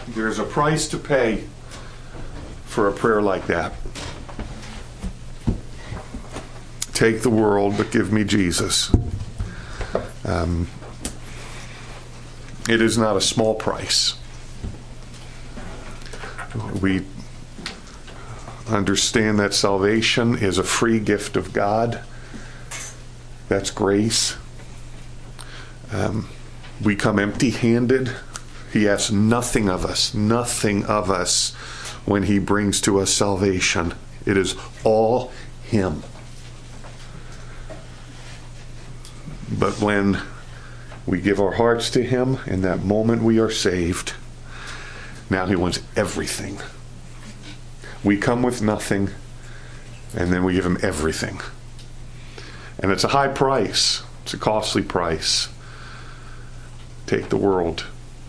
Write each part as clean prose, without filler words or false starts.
There's a price to pay for a prayer like that. Take the world, but give me Jesus. It is not a small price. We understand that salvation is a free gift of God. That's grace. We come empty-handed. He asks nothing of us when he brings to us salvation. It is all him. But when we give our hearts to him, in that moment we are saved. Now he wants everything. We come with nothing, and then we give him everything. And it's a high price. It's a costly price. Take the world.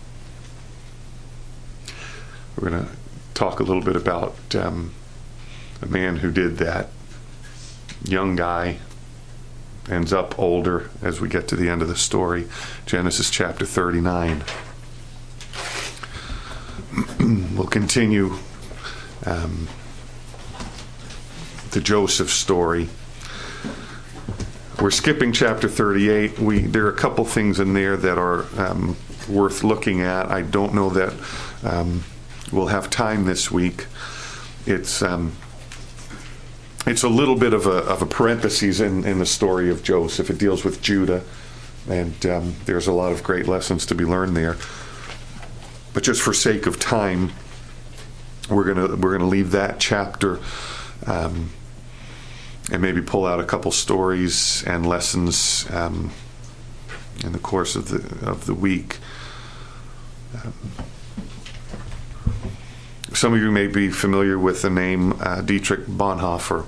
We're going to talk a little bit about a man who did that. Young guy, ends up older as we get to the end of the story. Genesis chapter 39. We'll continue the Joseph story. We're skipping chapter 38. There are a couple things in there that are worth looking at. I don't know that we'll have time this week. It's a little bit of a parenthesis in the story of Joseph. It deals with Judah, and there's a lot of great lessons to be learned there. But just for sake of time, we're gonna leave that chapter and maybe pull out a couple stories and lessons in the course of the week. Some of you may be familiar with the name Dietrich Bonhoeffer.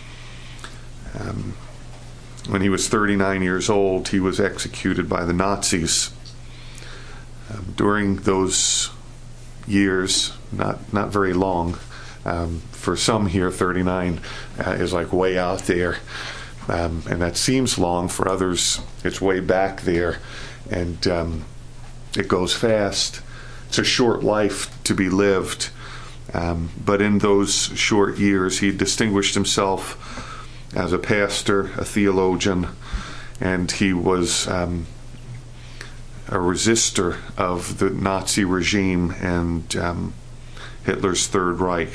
When he was 39 years old, he was executed by the Nazis. During those years, not very long, for some here, 39 is like way out there, and that seems long. For others, it's way back there, and it goes fast. It's a short life to be lived. But in those short years, he distinguished himself as a pastor, a theologian, and he was a resistor of the Nazi regime and Hitler's Third Reich.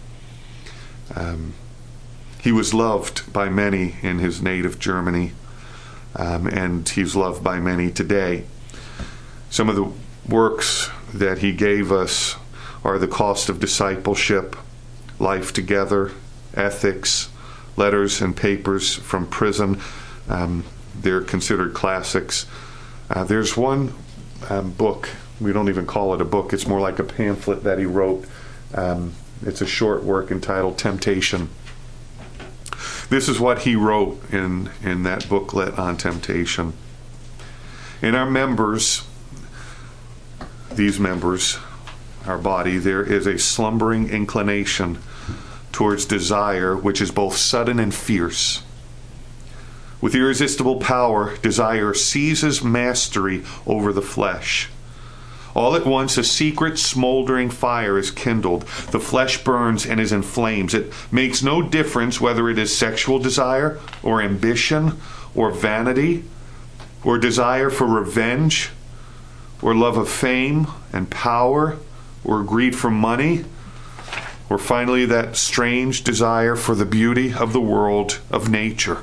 He was loved by many in his native Germany, and he's loved by many today. Some of the works that he gave us are The Cost of Discipleship, Life Together, Ethics, Letters and Papers from Prison. They're considered classics. There's one book, we don't even call it a book, it's more like a pamphlet that he wrote. It's a short work entitled Temptation. This is what he wrote in that booklet on temptation. In our members, these members, our body, there is a slumbering inclination towards desire, which is both sudden and fierce. With irresistible power, desire seizes mastery over the flesh. All at once, a secret smoldering fire is kindled. The flesh burns and is in flames. It makes no difference whether it is sexual desire or ambition or vanity or desire for revenge or love of fame and power or greed for money, or finally that strange desire for the beauty of the world, of nature.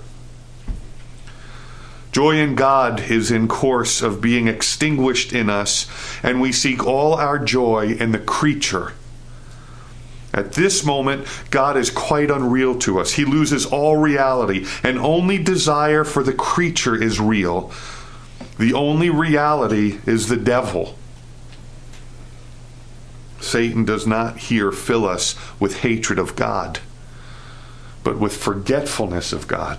Joy in God is in course of being extinguished in us, and we seek all our joy in the creature. At this moment, God is quite unreal to us. He loses all reality, and only desire for the creature is real. The only reality is the devil. Satan does not here fill us with hatred of God, but with forgetfulness of God.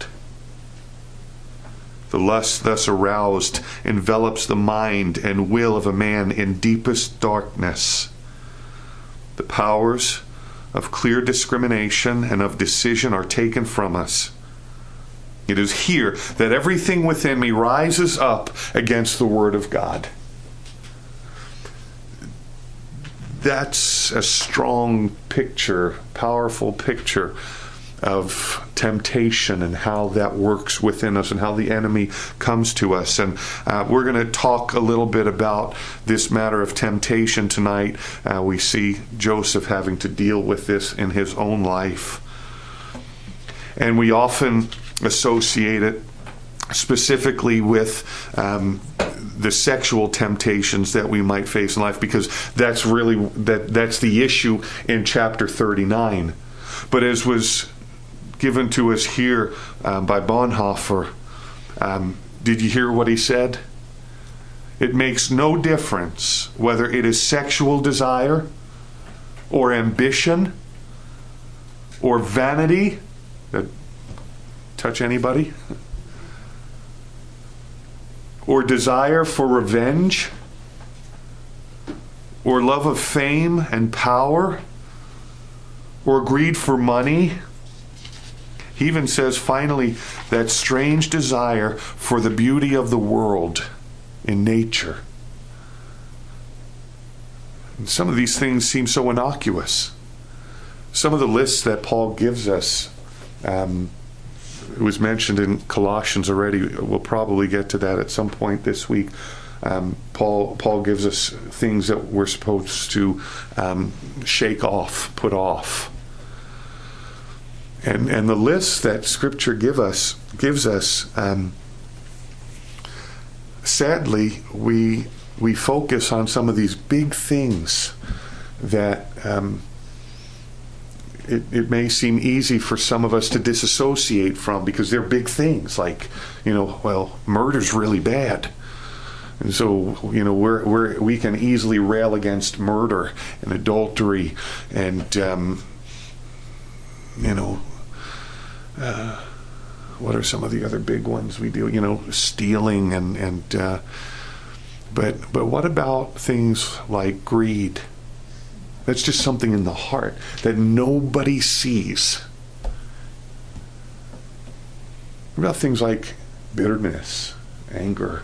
The lust thus aroused envelops the mind and will of a man in deepest darkness. The powers of clear discrimination and of decision are taken from us. It is here that everything within me rises up against the Word of God. that's a strong picture, powerful picture of temptation and how that works within us and how the enemy comes to us. And we're going to talk a little bit about this matter of temptation tonight. We see Joseph having to deal with this in his own life. And we often associate it specifically with the sexual temptations that we might face in life, because that's the issue in chapter 39. But as was given to us here by Bonhoeffer, did you hear what he said? It makes no difference whether it is sexual desire or ambition or vanity. That touch anybody? Or desire for revenge, or love of fame and power, or greed for money. He even says, finally, that strange desire for the beauty of the world in nature. And some of these things seem so innocuous. Some of the lists that Paul gives us, it was mentioned in Colossians already. We'll probably get to that at some point this week. Paul gives us things that we're supposed to shake off, put off. And the list that Scripture gives us, sadly, we focus on some of these big things that it may seem easy for some of us to disassociate from, because they're big things, like, murder's really bad. And so, we can easily rail against murder and adultery and, what are some of the other big ones we do? Stealing but what about things like greed? That's just something in the heart that nobody sees. What about things like bitterness, anger?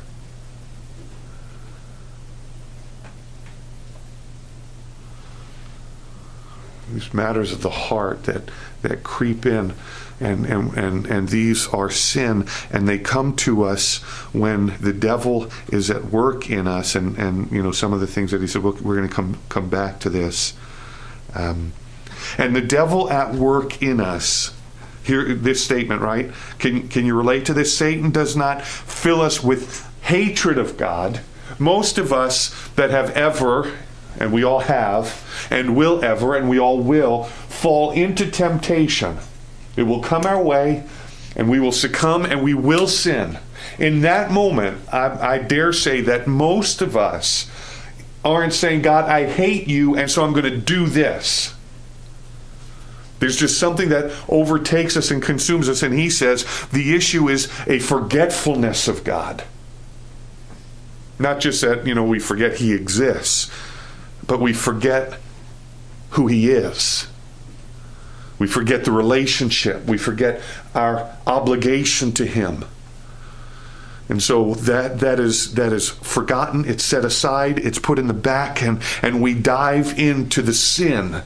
These matters of the heart that creep in, and these are sin, and they come to us when the devil is at work in us, and some of the things that he said, we're going to come back to this. And the devil at work in us, hear this statement, right? Can you relate to this? Satan does not fill us with hatred of God. Most of us that have ever, and we all have, and will ever, and we all will, fall into temptation. It will come our way, and we will succumb, and we will sin. In that moment, I dare say that most of us aren't saying, God, I hate you, and so I'm going to do this. There's just something that overtakes us and consumes us, and he says the issue is a forgetfulness of God. Not just that, we forget he exists, but we forget who he is. We forget the relationship. We forget our obligation to him. And so that is forgotten. It's set aside. It's put in the back, and we dive into the sin.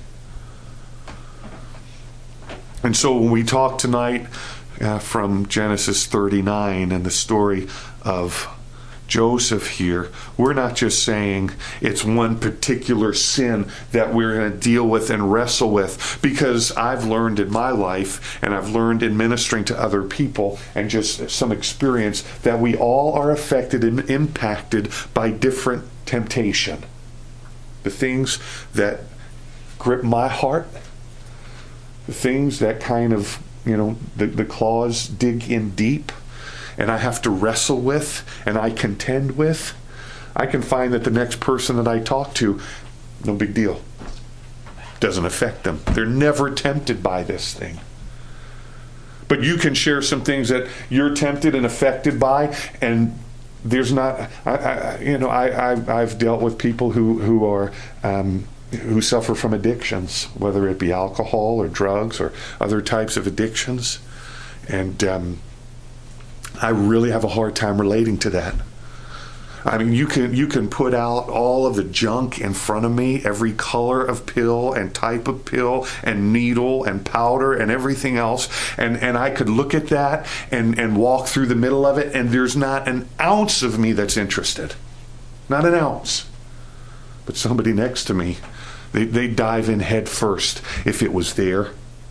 And so when we talk tonight from Genesis 39 and the story of Joseph here, we're not just saying it's one particular sin that we're going to deal with and wrestle with, because I've learned in my life, and I've learned in ministering to other people, and just some experience, that we all are affected and impacted by different temptation. The things that grip my heart, the things that kind of, the claws dig in deep, and I have to wrestle with, and I contend with, I can find that the next person that I talk to, no big deal. Doesn't affect them. They're never tempted by this thing. But you can share some things that you're tempted and affected by, and there's not. I've dealt with people who suffer from addictions, whether it be alcohol or drugs or other types of addictions, and I really have a hard time relating to that. I mean, you can put out all of the junk in front of me, every color of pill and type of pill and needle and powder and everything else, and I could look at that and walk through the middle of it, and there's not an ounce of me that's interested. Not an ounce. But somebody next to me, they dive in head first if it was there.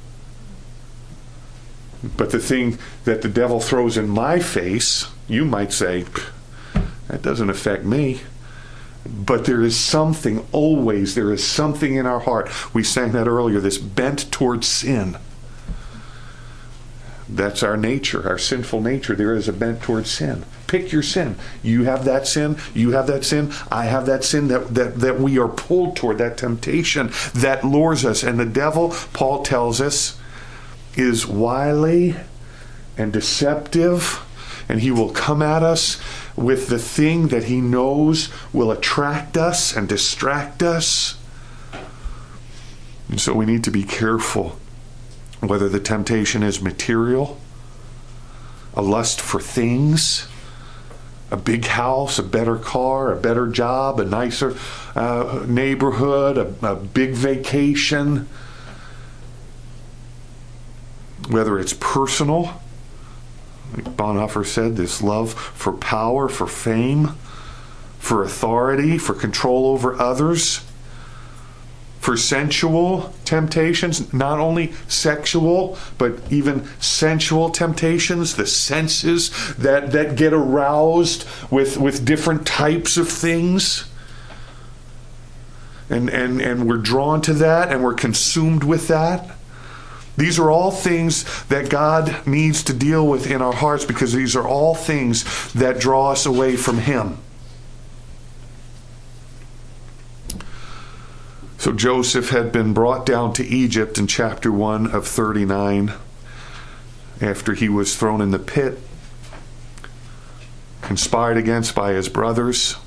But the thing that the devil throws in my face, you might say, that doesn't affect me. But there is something, always, there is something in our heart. We sang that earlier, this bent towards sin. That's our nature, our sinful nature. There is a bent towards sin. Pick your sin. You have that sin. You have that sin. I have that sin that we are pulled toward, that temptation that lures us. And the devil, Paul tells us, is wily and deceptive, and he will come at us with the thing that he knows will attract us and distract us. And so we need to be careful whether the temptation is material, a lust for things, a big house, a better car, a better job, a nicer neighborhood, a big vacation, whether it's personal, like Bonhoeffer said, this love for power, for fame, for authority, for control over others, for sensual temptations, not only sexual, but even sensual temptations, the senses that get aroused with different types of things. And we're drawn to that, and we're consumed with that. These are all things that God needs to deal with in our hearts, because these are all things that draw us away from Him. So Joseph had been brought down to Egypt in chapter 1 of 39 after he was thrown in the pit, conspired against by his brothers,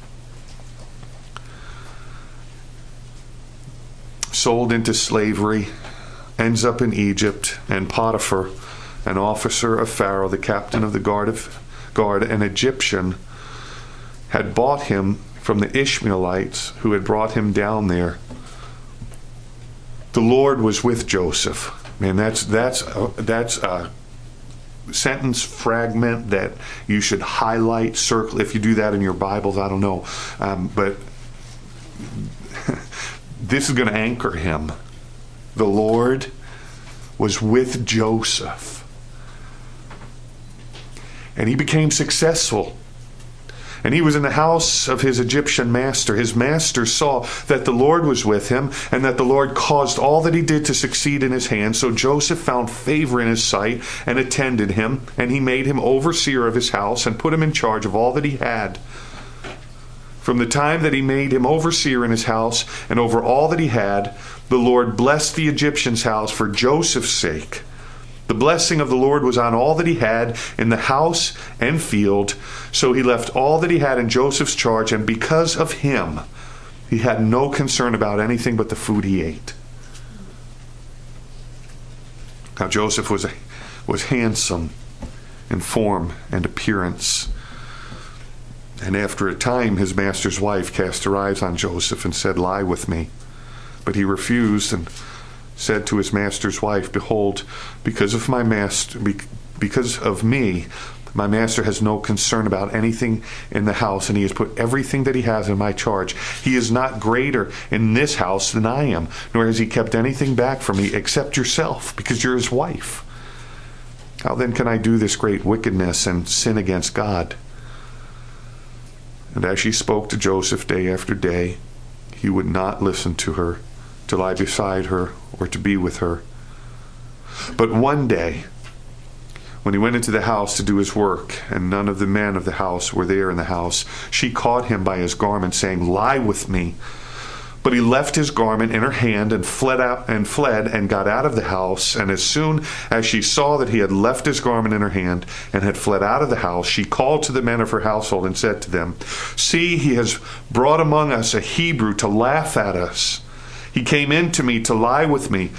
sold into slavery, ends up in Egypt, and Potiphar, an officer of Pharaoh, the captain of the guard, an Egyptian, had bought him from the Ishmaelites who had brought him down there. The Lord was with Joseph. Man, that's a sentence fragment that you should highlight, circle. If you do that in your Bibles, I don't know. But this is going to anchor him. The Lord was with Joseph. And he became successful. And he was in the house of his Egyptian master. His master saw that the Lord was with him, and that the Lord caused all that he did to succeed in his hand. So Joseph found favor in his sight and attended him, and he made him overseer of his house and put him in charge of all that he had. From the time that he made him overseer in his house and over all that he had, the Lord blessed the Egyptian's house for Joseph's sake. The blessing of the Lord was on all that he had in the house and field. So he left all that he had in Joseph's charge, and because of him, he had no concern about anything but the food he ate. Now Joseph was handsome in form and appearance. And after a time, his master's wife cast her eyes on Joseph and said, "Lie with me." But he refused and said to his master's wife, "Behold, because of me, my master has no concern about anything in the house, and he has put everything that he has in my charge. He is not greater in this house than I am, nor has he kept anything back from me except yourself, because you're his wife. How then can I do this great wickedness and sin against God?" And as she spoke to Joseph day after day, he would not listen to her, to lie beside her, or to be with her. But one day, when he went into the house to do his work, and none of the men of the house were there in the house, she caught him by his garment, saying, "Lie with me." But he left his garment in her hand and fled and got out of the house. And as soon as she saw that he had left his garment in her hand and had fled out of the house, she called to the men of her household and said to them, "See, he has brought among us a Hebrew to laugh at us. He came in to me to lie with me,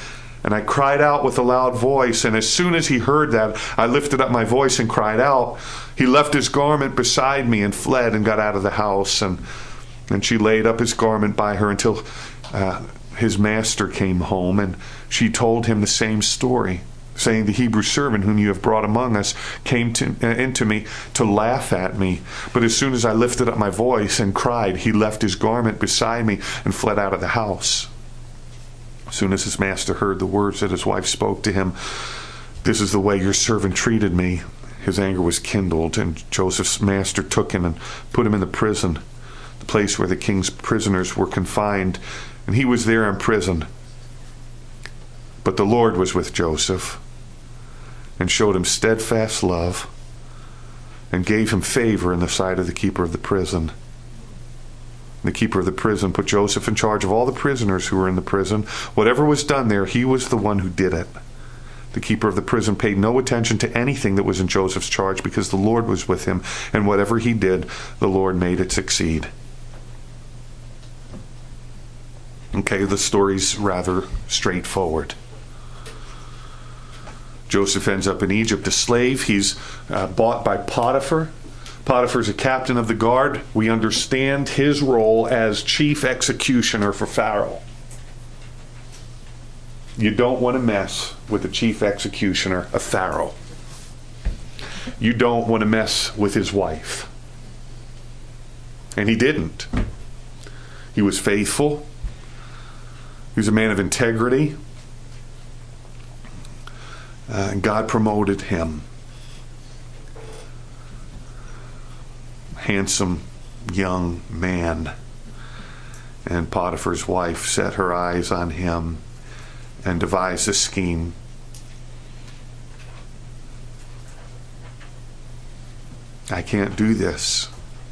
And I cried out with a loud voice, and as soon as he heard that, I lifted up my voice and cried out. He left his garment beside me and fled and got out of the house. And she laid up his garment by her until his master came home, and she told him the same story, saying, the Hebrew servant whom you have brought among us came into me to laugh at me. But as soon as I lifted up my voice and cried, he left his garment beside me and fled out of the house. As soon as his master heard the words that his wife spoke to him, this is the way your servant treated me, his anger was kindled, and Joseph's master took him and put him in the prison, the place where the king's prisoners were confined, and he was there in prison. But the Lord was with Joseph and showed him steadfast love and gave him favor in the sight of the keeper of the prison. The keeper of the prison put Joseph in charge of all the prisoners who were in the prison. Whatever was done there, he was the one who did it. The keeper of the prison paid no attention to anything that was in Joseph's charge because the Lord was with him, and whatever he did, the Lord made it succeed. Okay, the story's rather straightforward. Joseph ends up in Egypt a slave. He's bought by Potiphar. Potiphar's a captain of the guard. We understand his role as chief executioner for Pharaoh. You don't want to mess with the chief executioner of Pharaoh. You don't want to mess with his wife. And he didn't. He was faithful. He was a man of integrity. And God promoted him. Handsome young man. And Potiphar's wife set her eyes on him and devised a scheme. I can't do this.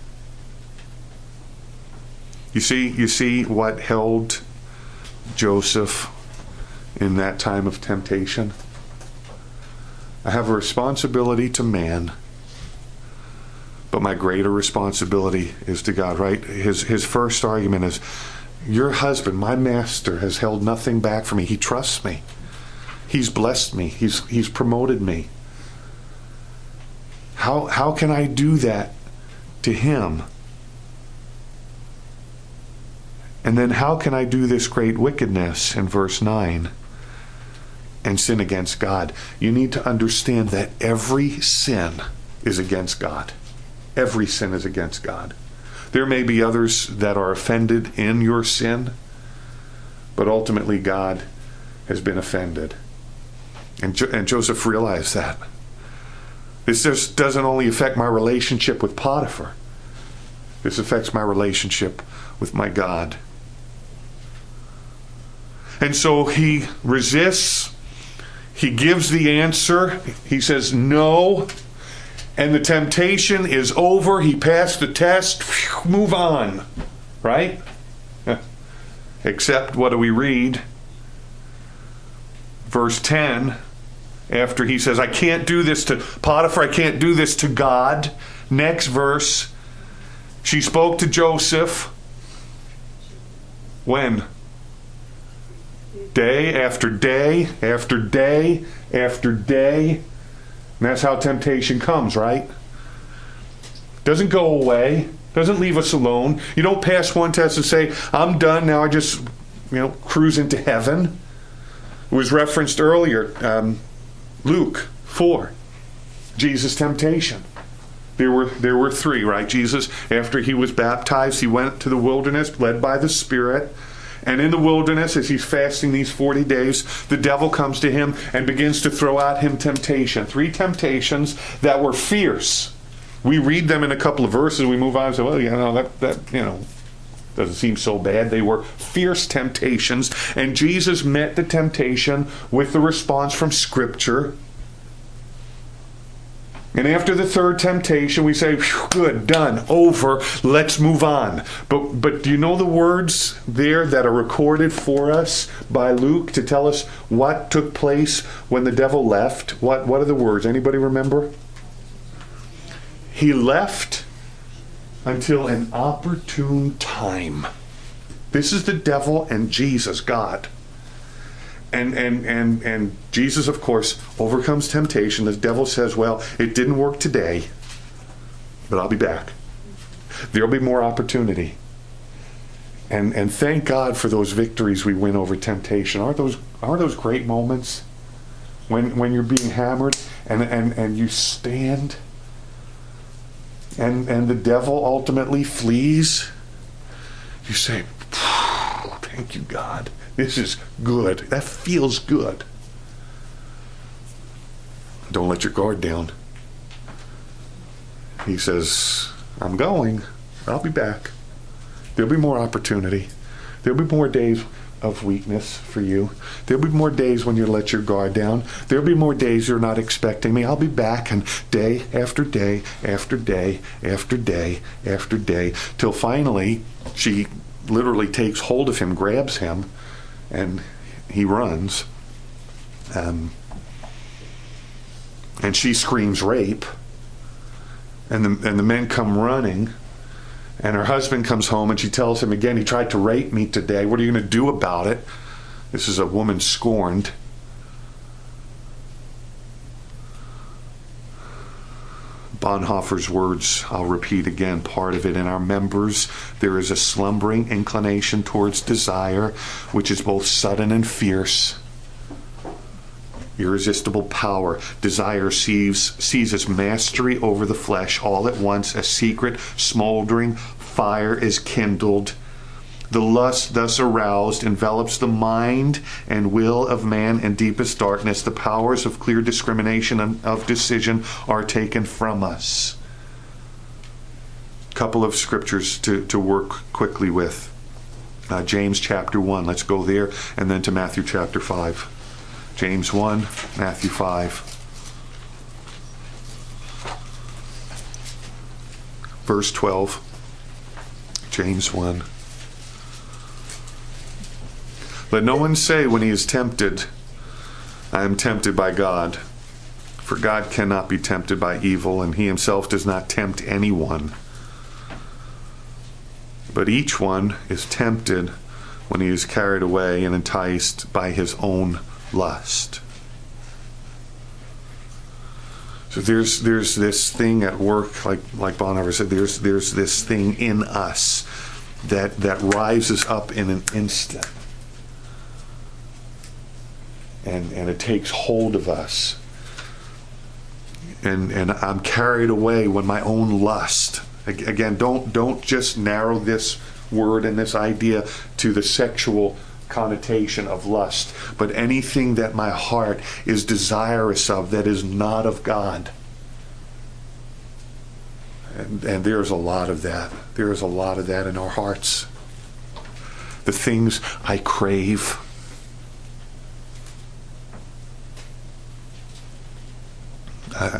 You see what held Joseph in that time of temptation? I have a responsibility to man, but my greater responsibility is to God, right? His first argument is, your husband, my master, has held nothing back from me. He trusts me. He's blessed me. He's promoted me. How can I do that to him? And then how can I do this great wickedness in verse 9 and sin against God? You need to understand that every sin is against God. Every sin is against God. There may be others that are offended in your sin, but ultimately God has been offended. And Joseph realized that. This just doesn't only affect my relationship with Potiphar. This affects my relationship with my God. And so he resists. He gives the answer. He says no. And the temptation is over. He passed the test. Phew, move on. Right? Except, what do we read? Verse 10, after he says, I can't do this to Potiphar, I can't do this to God. Next verse, she spoke to Joseph. When? Day after day after day after day. And that's how temptation comes, right? Doesn't go away. Doesn't leave us alone. You don't pass one test and say, I'm done, now I just, cruise into heaven. It was referenced earlier, Luke 4, Jesus' temptation. There were three, right? Jesus, after he was baptized, he went to the wilderness, led by the Spirit. And in the wilderness, as he's fasting these 40 days, the devil comes to him and begins to throw at him temptation. 3 temptations that were fierce. We read them in a couple of verses. We move on and say, well, that doesn't seem so bad. They were fierce temptations. And Jesus met the temptation with the response from Scripture. And after the 3rd temptation, we say, good, done, over, let's move on. But do you know the words there that are recorded for us by Luke to tell us what took place when the devil left? What are the words? Anybody remember? He left until an opportune time. This is the devil and Jesus, God. And Jesus, of course, overcomes temptation. The devil says, well, it didn't work today, but I'll be back. There'll be more opportunity. And thank God for those victories we win over temptation. Aren't those great moments when you're being hammered and you stand and the devil ultimately flees? You say, thank you, God. This is good. That feels good. Don't let your guard down. He says, I'm going. I'll be back. There'll be more opportunity. There'll be more days of weakness for you. There'll be more days when you let your guard down. There'll be more days you're not expecting me. I'll be back, and day after day after day after day after day, till finally she literally takes hold of him, grabs him, and he runs. And she screams rape. And the men come running. And her husband comes home and she tells him again, he tried to rape me today. What are you going to do about it? This is a woman scorned. Bonhoeffer's words, I'll repeat again part of it. In our members, there is a slumbering inclination towards desire, which is both sudden and fierce. Irresistible power. Desire seizes mastery over the flesh. All at once, a secret, smoldering fire is kindled. The lust thus aroused envelops the mind and will of man in deepest darkness. The powers of clear discrimination and of decision are taken from us. Couple of scriptures to work quickly with. James chapter 1. Let's go there, and then to Matthew chapter 5. James 1, Matthew 5. Verse 12. James 1. Let no one say when he is tempted, I am tempted by God. For God cannot be tempted by evil, and he himself does not tempt anyone. But each one is tempted when he is carried away and enticed by his own lust. So there's this thing at work, like Bonhoeffer said, there's this thing in us that rises up in an instant, and it takes hold of us, and I'm carried away when my own lust. Again, don't just narrow this word and this idea to the sexual connotation of lust, but anything that my heart is desirous of that is not of God. And there's a lot of that. There is a lot of that in our hearts. The things I crave. I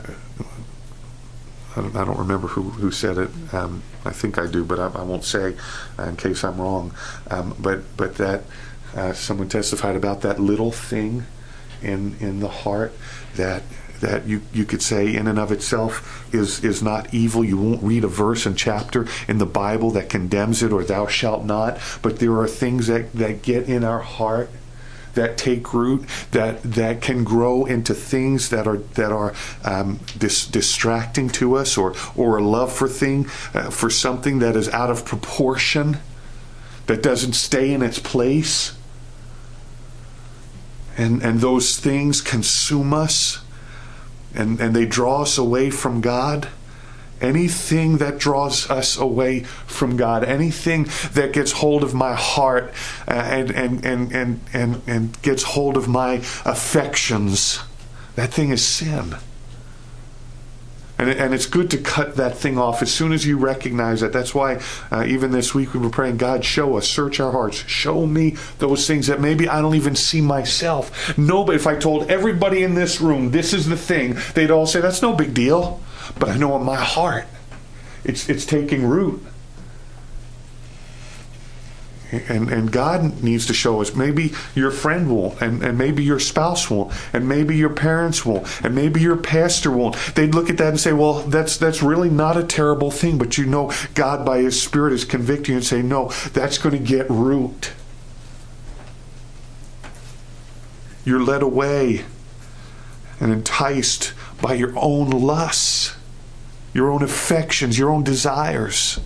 don't remember who said it. I think I do, but I won't say in case I'm wrong. But that someone testified about that little thing in the heart that you could say in and of itself is not evil. You won't read a verse and chapter in the Bible that condemns it, or thou shalt not. But there are things that get in our heart, that take root, that can grow into things that are distracting to us, or a love for something that is out of proportion, that doesn't stay in its place, and those things consume us, and they draw us away from God. Anything that draws us away from God, anything that gets hold of my heart and gets hold of my affections, that thing is sin. And it's good to cut that thing off as soon as you recognize that. That's why even this week we were praying, God, show us, search our hearts. Show me those things that maybe I don't even see myself. No, but if I told everybody in this room, this is the thing, they'd all say, that's no big deal. But I know in my heart, it's taking root. And God needs to show us. Maybe your friend won't, and maybe your spouse won't, and maybe your parents won't, and maybe your pastor won't. They'd look at that and say, well, that's really not a terrible thing, but you know God by His Spirit is convicting you and say, no, that's going to get root. You're led away and enticed by your own lusts, your own affections, your own desires.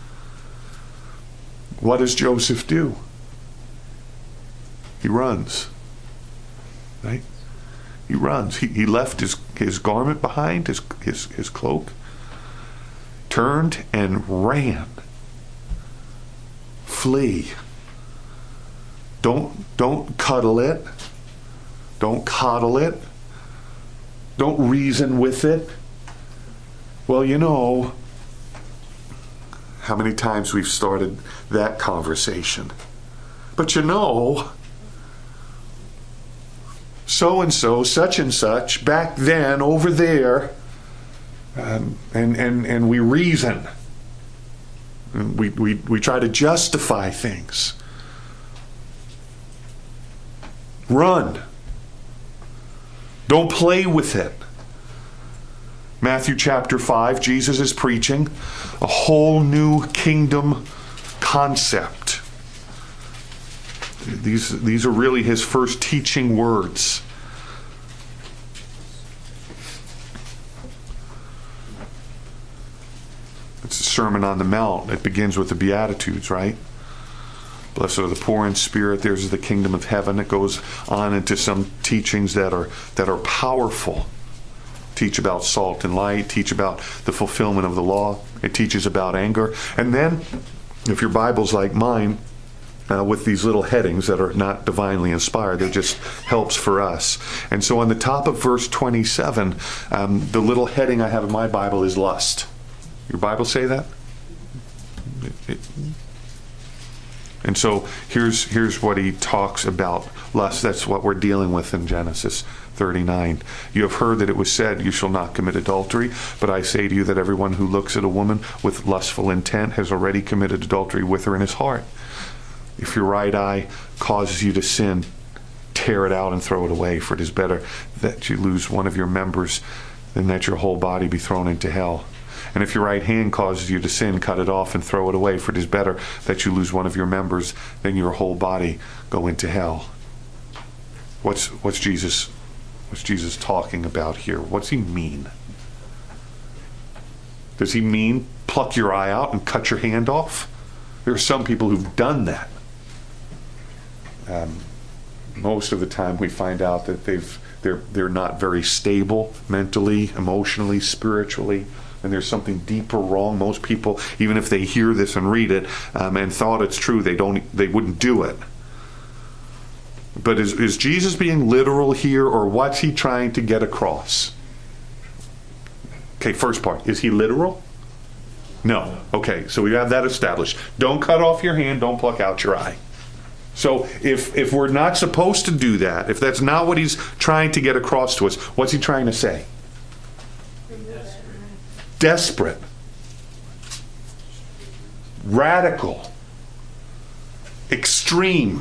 What does Joseph do? He runs. Right? He runs. He left his garment behind, his cloak, turned and ran. Flee. Don't cuddle it. Don't coddle it. Don't reason with it. Well, you know how many times we've started that conversation. But you know, so-and-so, such and such, back then, over there, and we reason. We try to justify things. Run. Don't play with it. Matthew chapter 5, Jesus is preaching a whole new kingdom concept. These are really his first teaching words. It's a Sermon on the Mount. It begins with the Beatitudes, right? Blessed are the poor in spirit, theirs is the kingdom of heaven. It goes on into some teachings that are powerful. Teach about salt and light, teach about the fulfillment of the law. It teaches about anger. And then, if your Bible's like mine, with these little headings that are not divinely inspired, they're just helps for us. And so on the top of verse 27, the little heading I have in my Bible is lust. Your Bible say that? And so here's what he talks about lust. That's what we're dealing with in Genesis 39. You have heard that it was said, you shall not commit adultery. But I say to you that everyone who looks at a woman with lustful intent has already committed adultery with her in his heart. If your right eye causes you to sin, tear it out and throw it away. For it is better that you lose one of your members than that your whole body be thrown into hell. And if your right hand causes you to sin, cut it off and throw it away. For it is better that you lose one of your members than your whole body go into hell. What's Jesus talking about here? What's he mean? Does he mean pluck your eye out and cut your hand off? There are some people who've done that. Most of the time we find out that they're not very stable mentally, emotionally, spiritually, and there's something deeper wrong. Most people, even if they hear this and read it and thought it's true, they wouldn't do it. But is Jesus being literal here, or what's he trying to get across? Okay, first part. Is he literal? No. Okay, so we have that established. Don't cut off your hand, don't pluck out your eye. So if we're not supposed to do that, if that's not what he's trying to get across to us, what's he trying to say? Desperate. Radical. Extreme.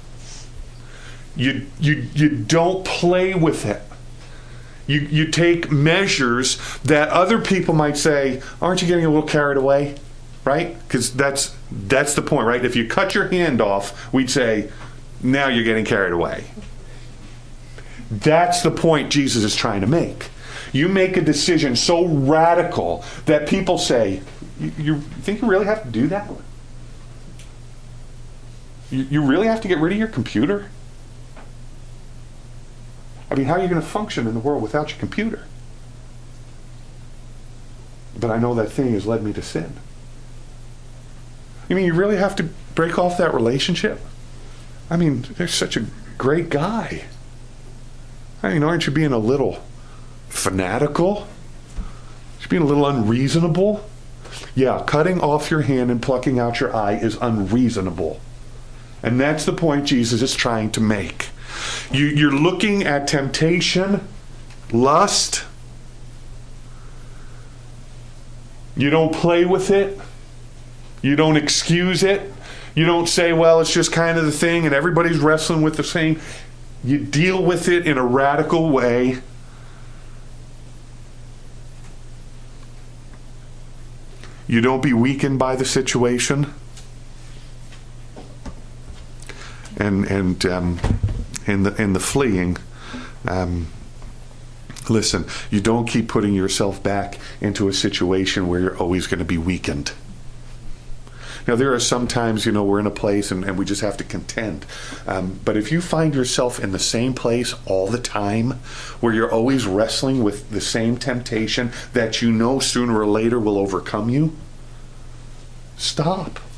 You don't play with it. You take measures that other people might say, aren't you getting a little carried away? Right? Because that's the point, right? If you cut your hand off, we'd say, now you're getting carried away. That's the point Jesus is trying to make. You make a decision so radical that people say, you think you really have to do that? You really have to get rid of your computer? I mean, how are you going to function in the world without your computer? But I know that thing has led me to sin. You mean you really have to break off that relationship? I mean, they're such a great guy. I mean, aren't you being a little fanatical? Aren't you being a little unreasonable? Yeah, cutting off your hand and plucking out your eye is unreasonable. And that's the point Jesus is trying to make. You're looking at temptation, lust. You don't play with it. You don't excuse it. You don't say, well, it's just kind of the thing and everybody's wrestling with the same. You deal with it in a radical way. You don't be weakened by the situation. And in the fleeing. Listen, you don't keep putting yourself back into a situation where you're always going to be weakened. Now, there are some times, we're in a place and we just have to contend. But if you find yourself in the same place all the time, where you're always wrestling with the same temptation that sooner or later will overcome you, stop.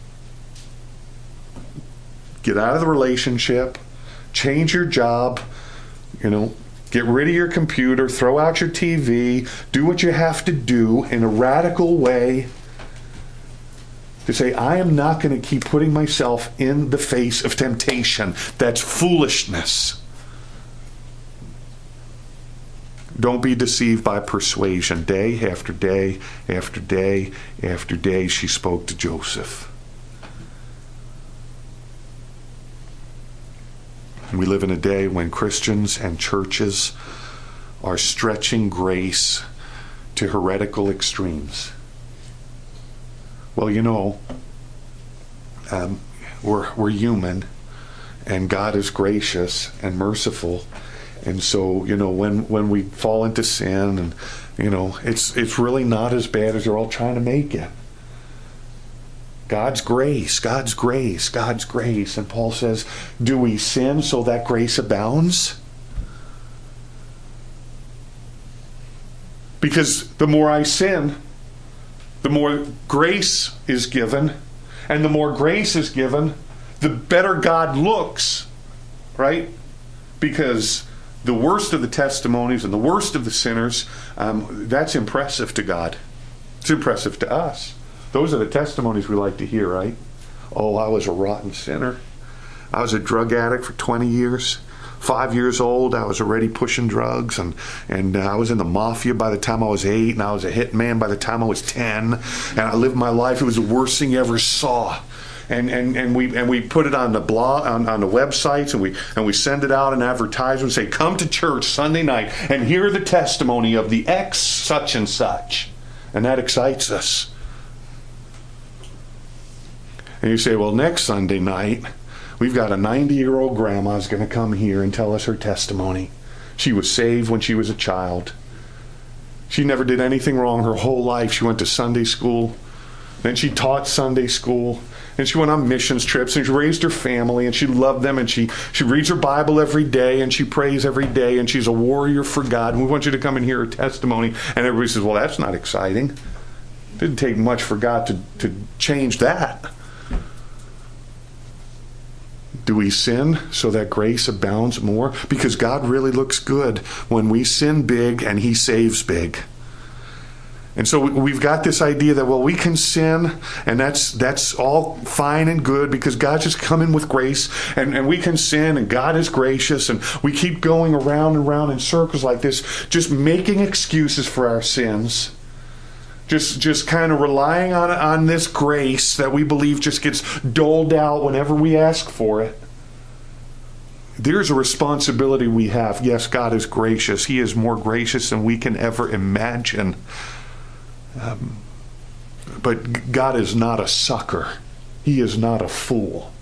Get out of the relationship, change your job, get rid of your computer, throw out your TV, do what you have to do in a radical way to say, I am not going to keep putting myself in the face of temptation. That's foolishness. Don't be deceived by persuasion. Day after day after day after day, she spoke to Joseph. We live in a day when Christians and churches are stretching grace to heretical extremes. Well, we're human, and God is gracious and merciful, and so when we fall into sin, and it's really not as bad as they're all trying to make it. God's grace, God's grace, God's grace. And Paul says, do we sin so that grace abounds? Because the more I sin, the more grace is given. And the more grace is given, the better God looks, right? Because the worst of the testimonies and the worst of the sinners, that's impressive to God. It's impressive to us. Those are the testimonies we like to hear, right? Oh, I was a rotten sinner. I was a drug addict for 20 years. 5 years old, I was already pushing drugs, and I was in the mafia by the time I was 8, and I was a hitman by the time I was 10, and I lived my life. It was the worst thing you ever saw. And we put it on the blog, on the websites, and we send it out in advertisements, say, come to church Sunday night and hear the testimony of the ex such and such. And that excites us. And you say, well, next Sunday night, we've got a 90-year-old grandma who's going to come here and tell us her testimony. She was saved when she was a child. She never did anything wrong her whole life. She went to Sunday school. Then she taught Sunday school. And she went on missions trips, and she raised her family, and she loved them, and she reads her Bible every day, and she prays every day, and she's a warrior for God. And we want you to come and hear her testimony. And everybody says, well, that's not exciting. It didn't take much for God to change that. Do we sin so that grace abounds more? Because God really looks good when we sin big and He saves big. And so we've got this idea that, well, we can sin, and that's all fine and good because God's just coming with grace, and we can sin, and God is gracious, and we keep going around and around in circles like this, just making excuses for our sins. Just kind of relying on this grace that we believe just gets doled out whenever we ask for it. There's a responsibility we have. Yes, God is gracious. He is more gracious than we can ever imagine. But God is not a sucker. He is not a fool.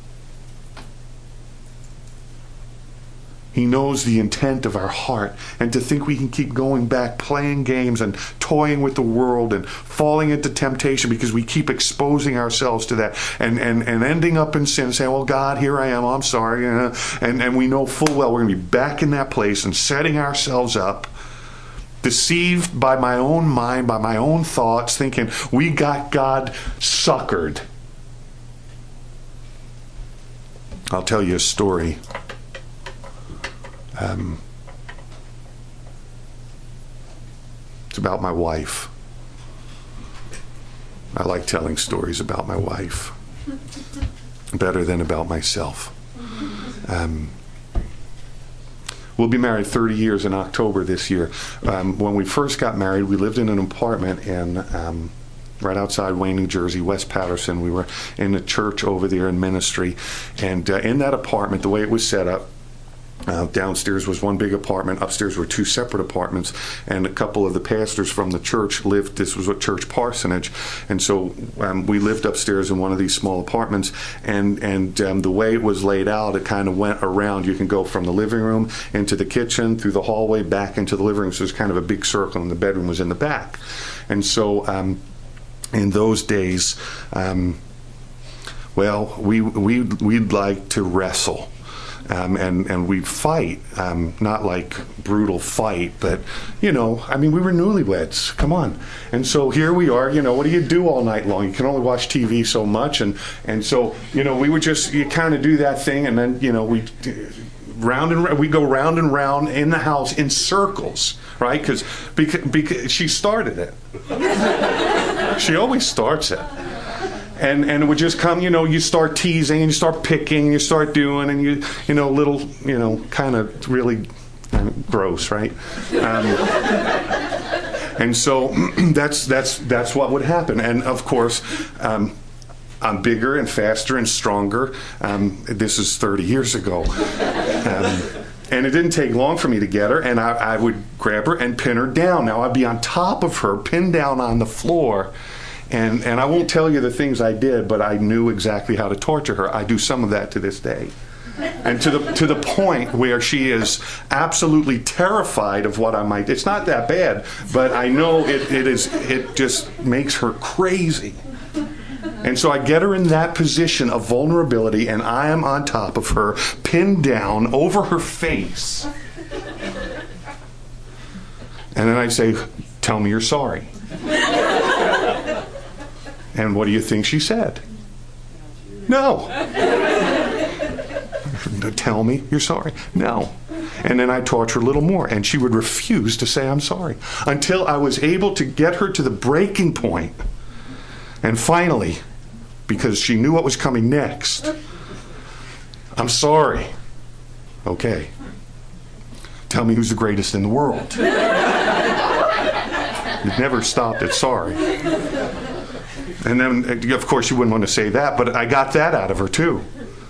He knows the intent of our heart. And to think we can keep going back, playing games and toying with the world and falling into temptation because we keep exposing ourselves to that and ending up in sin, saying, well, God, here I am, I'm sorry. And we know full well we're going to be back in that place and setting ourselves up, deceived by my own mind, by my own thoughts, thinking we got God suckered. I'll tell you a story. It's about my wife. I like telling stories about my wife better than about myself. We'll be married 30 years in October this year. When we first got married, we lived in an apartment in right outside Wayne, New Jersey, West Patterson. We were in a church over there in ministry. And in that apartment, the way it was set up, Downstairs was one big apartment. Upstairs were two separate apartments. And a couple of the pastors from the church lived, this was a church parsonage. And so we lived upstairs in one of these small apartments. And the way it was laid out, it kind of went around. You can go from the living room into the kitchen, through the hallway, back into the living room. So it was kind of a big circle, and the bedroom was in the back. And so in those days, we'd like to wrestle. And we'd fight, not like brutal fight, but, we were newlyweds. Come on. And so here we are, what do you do all night long? You can only watch TV so much. And so, we would just, you kind of do that thing, and then, we go round and round in the house in circles, right? Because she started it. She always starts it. And it would just come, you start teasing and you start picking and you start doing and little, kind of really gross, right? And so that's what would happen. And of course, I'm bigger and faster and stronger. This is 30 years ago. And it didn't take long for me to get her, and I would grab her and pin her down. Now I'd be on top of her, pinned down on the floor. And I won't tell you the things I did, but I knew exactly how to torture her. I do some of that to this day. And to the point where she is absolutely terrified of what I might. It's not that bad, but I know it just makes her crazy. And so I get her in that position of vulnerability, and I am on top of her, pinned down over her face. And then I say, "Tell me you're sorry." And what do you think she said? No. Tell me you're sorry. No. And then I torture her a little more, and she would refuse to say I'm sorry until I was able to get her to the breaking point. And finally, because she knew what was coming next, "I'm sorry." "Okay. Tell me who's the greatest in the world." It never stopped at sorry. And then, of course, you wouldn't want to say that, but I got that out of her, too.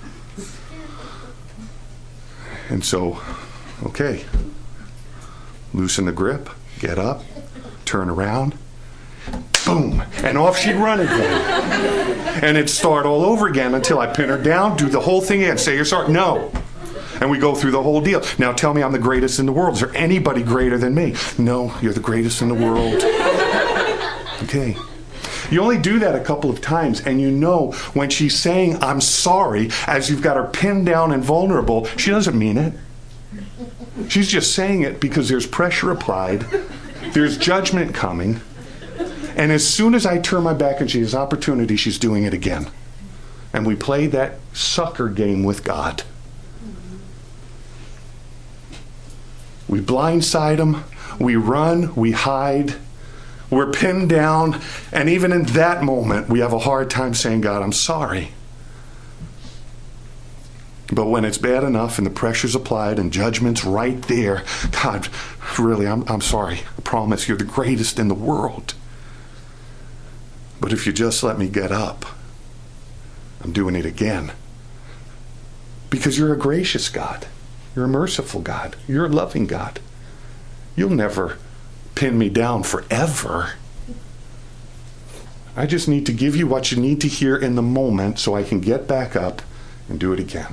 And so, okay. Loosen the grip, get up, turn around, boom, and off she'd run again. And it'd start all over again until I pin her down, do the whole thing again, say you're sorry. No. And we go through the whole deal. "Now tell me I'm the greatest in the world. Is there anybody greater than me?" "No, you're the greatest in the world." Okay. You only do that a couple of times, and when she's saying "I'm sorry," as you've got her pinned down and vulnerable, she doesn't mean it. She's just saying it because there's pressure applied, there's judgment coming, and as soon as I turn my back and she has opportunity, she's doing it again. And we play that sucker game with God. We blindside him, we run, we hide, we're pinned down, and even in that moment, we have a hard time saying, "God, I'm sorry." But when it's bad enough and the pressure's applied and judgment's right there, "God, really, I'm sorry. I promise you're the greatest in the world. But if you just let me get up, I'm doing it again." Because you're a gracious God. You're a merciful God. You're a loving God. You'll never pin me down forever. I just need to give you what you need to hear in the moment so I can get back up and do it again.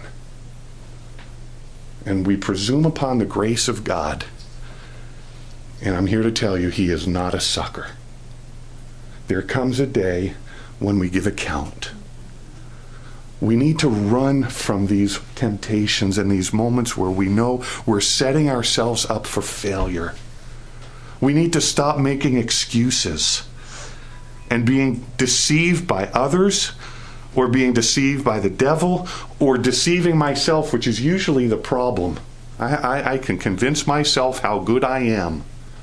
And we presume upon the grace of God. And I'm here to tell you, he is not a sucker. There comes a day when we give account. We need to run from these temptations and these moments where we know we're setting ourselves up for failure. We need to stop making excuses and being deceived by others, or being deceived by the devil, or deceiving myself, which is usually the problem. I can convince myself how good I am.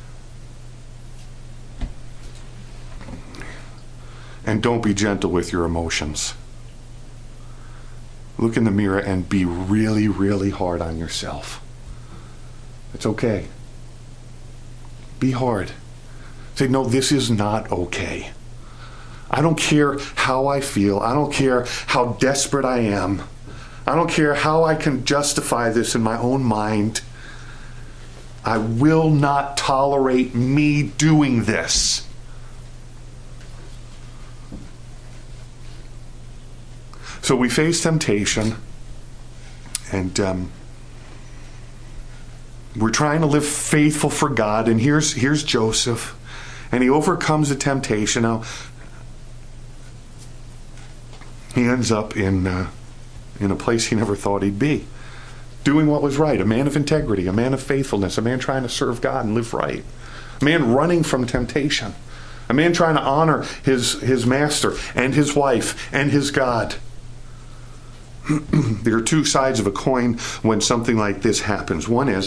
And don't be gentle with your emotions. Look in the mirror and be really, really hard on yourself. It's okay. Be hard. Say, "No, this is not okay. I don't care how I feel. I don't care how desperate I am. I don't care how I can justify this in my own mind. I will not tolerate me doing this. So we face temptation, and we're trying to live faithful for God. And here's Joseph, and he overcomes the temptation. Now he ends up in a place he never thought he'd be, doing what was right. A man of integrity, a man of faithfulness, a man trying to serve God and live right, a man running from temptation, a man trying to honor his master and his wife and his God. There are two sides of a coin when something like this happens. One is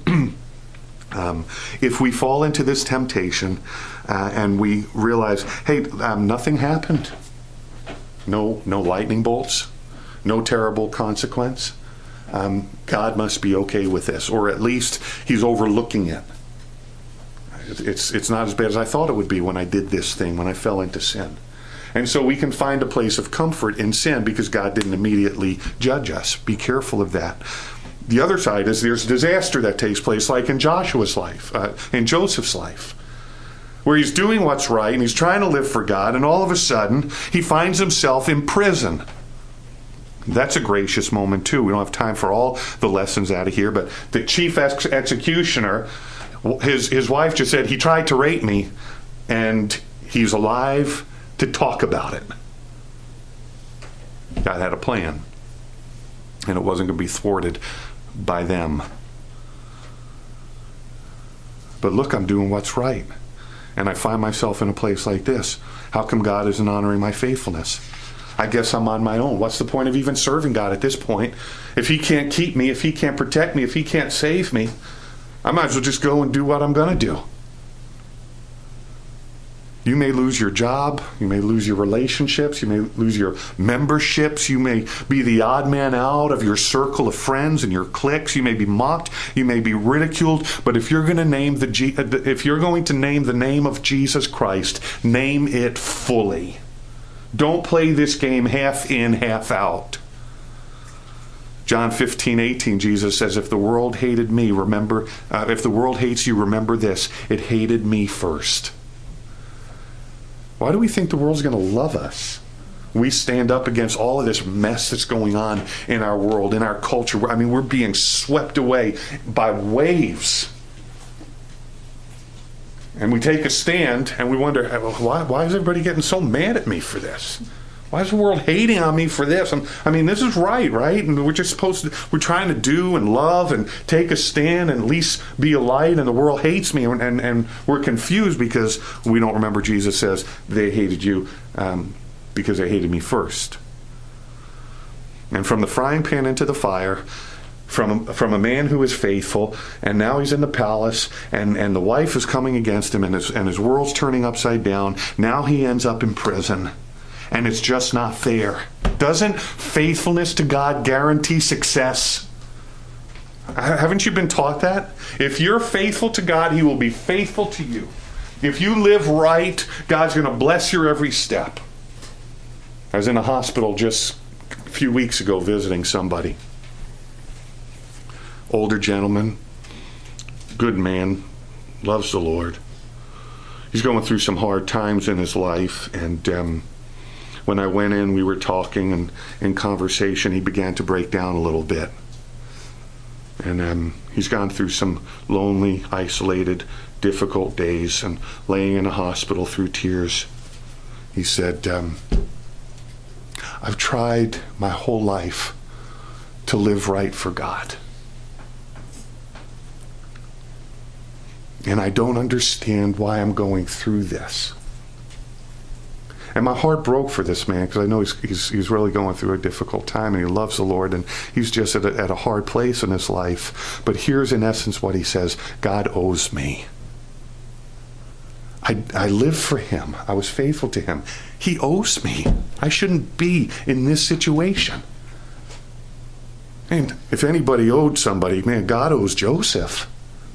if we fall into this temptation and we realize, hey, nothing happened. No lightning bolts, no terrible consequence. God must be okay with this, or at least he's overlooking it. It's not as bad as I thought it would be when I did this thing, when I fell into sin. And so we can find a place of comfort in sin because God didn't immediately judge us. Be careful of that. The other side is there's disaster that takes place, like in Joshua's life, in Joseph's life, where he's doing what's right and he's trying to live for God, and all of a sudden he finds himself in prison. That's a gracious moment too. We don't have time for all the lessons out of here, but the chief executioner, his wife just said, he tried to rape me, and he's alive to talk about it. God had a plan, and it wasn't going to be thwarted by them. But look, I'm doing what's right, and I find myself in a place like this. How come God isn't honoring my faithfulness? I guess I'm on my own. What's the point of even serving God at this point? If he can't keep me, if he can't protect me, if he can't save me, I might as well just go and do what I'm going to do. You may lose your job. You may lose your relationships. You may lose your memberships. You may be the odd man out of your circle of friends and your cliques. You may be mocked. You may be ridiculed. But if you're going to name the name of Jesus Christ, name it fully. Don't play this game half in, half out. John 15:18, Jesus says, if the world hated me, if the world hates you, remember this: it hated me first. Why do we think the world's going to love us? We stand up against all of this mess that's going on in our world, in our culture. I mean, we're being swept away by waves. And we take a stand and we wonder, why is everybody getting so mad at me for this? Why is the world hating on me for this? I mean, this is right? And we're trying to do and love and take a stand and at least be a light, and the world hates me, and we're confused because we don't remember Jesus says they hated you because they hated me first. And from the frying pan into the fire, from a man who is faithful, and now he's in the palace, and the wife is coming against him, and his world's turning upside down. Now he ends up in prison. And it's just not fair. Doesn't faithfulness to God guarantee success? Haven't you been taught that? If you're faithful to God, he will be faithful to you. If you live right, God's going to bless your every step. I was in a hospital just a few weeks ago visiting somebody. Older gentleman, good man, loves the Lord. He's going through some hard times in his life, and when I went in, we were talking, and in conversation, he began to break down a little bit. And he's gone through some lonely, isolated, difficult days, and laying in a hospital through tears. He said, I've tried my whole life to live right for God. And I don't understand why I'm going through this. And my heart broke for this man, because I know he's really going through a difficult time, and he loves the Lord, and he's just at a hard place in his life. But here's in essence what he says: God owes me. I live for him. I was faithful to him. He owes me. I shouldn't be in this situation. And if anybody owed somebody, man, God owes Joseph.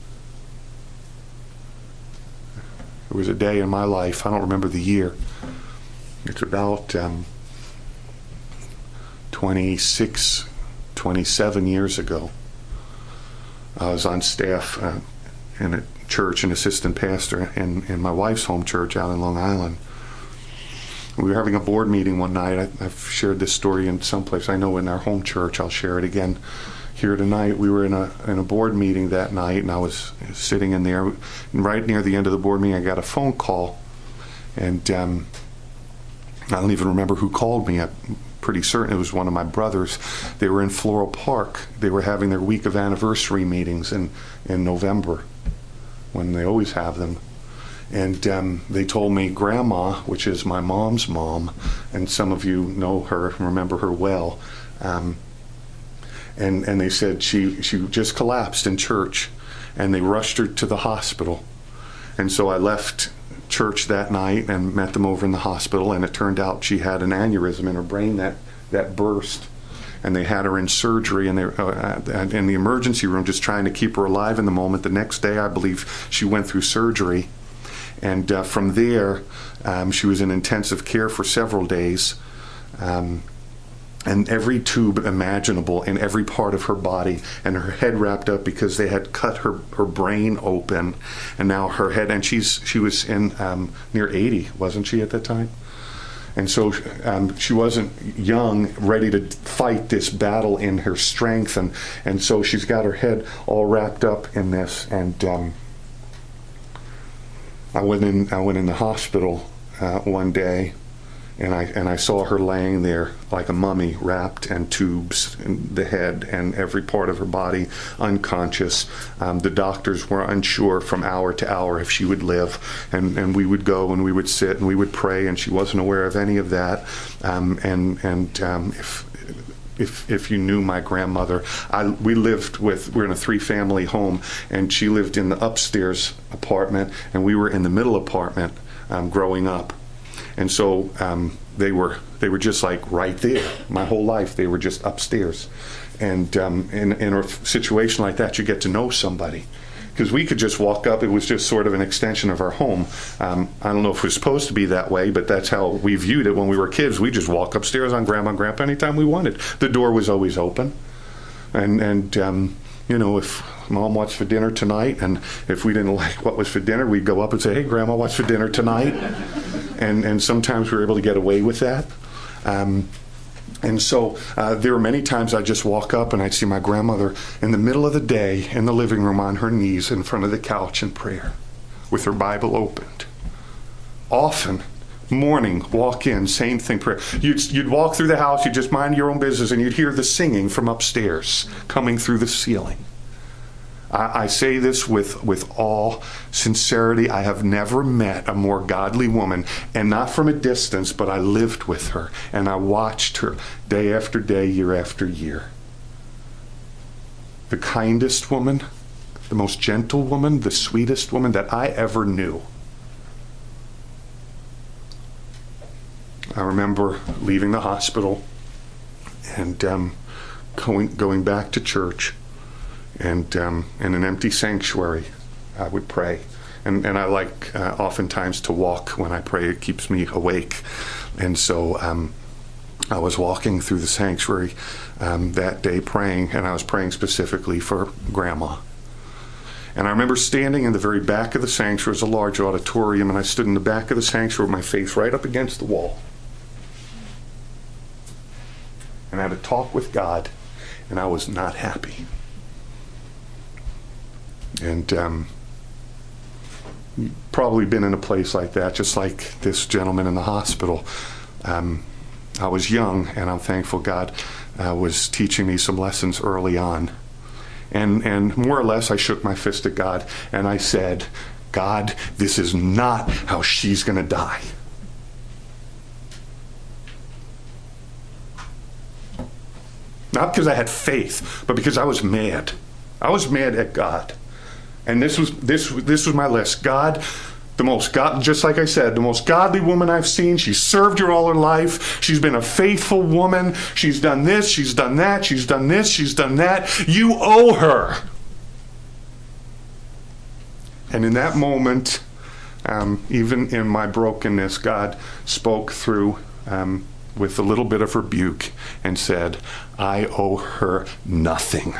There was a day in my life, I don't remember the year, it's about 26 27 years ago. I was on staff in a church, an assistant pastor in my wife's home church out in Long Island. We were having a board meeting one night. I've shared this story in some place. I know in our home church. I'll share it again here tonight. We were in a board meeting that night, and I was sitting in there. Right near the end of the board meeting, I got a phone call, and I don't even remember who called me. I'm pretty certain it was one of my brothers. They were in Floral Park. They were having their week of anniversary meetings in November, when they always have them. And they told me Grandma, which is my mom's mom, and some of you know her, remember her well, and they said she just collapsed in church, and they rushed her to the hospital. And so I left church that night and met them over in the hospital, and it turned out she had an aneurysm in her brain that burst. And they had her in surgery, and they in the emergency room, just trying to keep her alive in the moment. The next day, I believe, she went through surgery. And from there, she was in intensive care for several days. And every tube imaginable in every part of her body, and her head wrapped up because they had cut her brain open. And now her head, and she was in near 80, wasn't she at that time? And so she wasn't young, ready to fight this battle in her strength. And so she's got her head all wrapped up in this. And I went in the hospital one day, and I saw her laying there like a mummy, wrapped in tubes in the head and every part of her body, unconscious. The doctors were unsure from hour to hour if she would live, and we would go and we would sit and we would pray, and she wasn't aware of any of that. If you knew my grandmother, we're in a 3-family home, and she lived in the upstairs apartment, and we were in the middle apartment growing up. And so they were just like right there. My whole life, they were just upstairs. And in a situation like that, you get to know somebody. Because we could just walk up. It was just sort of an extension of our home. I don't know if it was supposed to be that way, but that's how we viewed it when we were kids. We just walk upstairs on Grandma and Grandpa anytime we wanted. The door was always open. And if Mom, what's for dinner tonight? And if we didn't like what was for dinner, we'd go up and say, hey, Grandma, what's for dinner tonight? And sometimes we were able to get away with that. And so there were many times I'd just walk up and I'd see my grandmother in the middle of the day in the living room on her knees in front of the couch in prayer with her Bible opened. Often, morning, walk in, same thing, prayer. You'd walk through the house, you'd just mind your own business, and you'd hear the singing from upstairs coming through the ceiling. I say this with all sincerity. I have never met a more godly woman, and not from a distance, but I lived with her, and I watched her day after day, year after year. The kindest woman, the most gentle woman, the sweetest woman that I ever knew. I remember leaving the hospital and going back to church. And in an empty sanctuary, I would pray. And I like oftentimes to walk when I pray. It keeps me awake. And so I was walking through the sanctuary that day praying, and I was praying specifically for Grandma. And I remember standing in the very back of the sanctuary. It was a large auditorium, and I stood in the back of the sanctuary with my face right up against the wall. And I had a talk with God, and I was not happy. And you've probably been in a place like that, just like this gentleman in the hospital. I was young, and I'm thankful God was teaching me some lessons early on. And more or less, I shook my fist at God, and I said, God, this is not how she's going to die. Not because I had faith, but because I was mad. I was mad at God. And this was my list. God, just like I said, the most godly woman I've seen. She served you all her life. She's been a faithful woman. She's done this, she's done that, she's done this, she's done that. You owe her. And in that moment, even in my brokenness, God spoke through with a little bit of rebuke and said, I owe her nothing.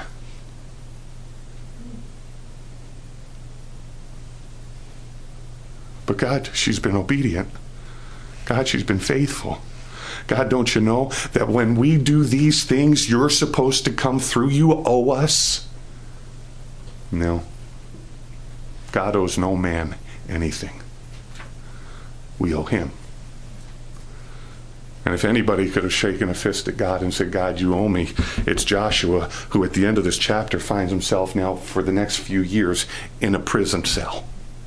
But God, she's been obedient. God, she's been faithful. God, don't you know that when we do these things, you're supposed to come through? You owe us. No. God owes no man anything. We owe him. And if anybody could have shaken a fist at God and said, God, you owe me, it's Joshua, who at the end of this chapter finds himself now for the next few years in a prison cell.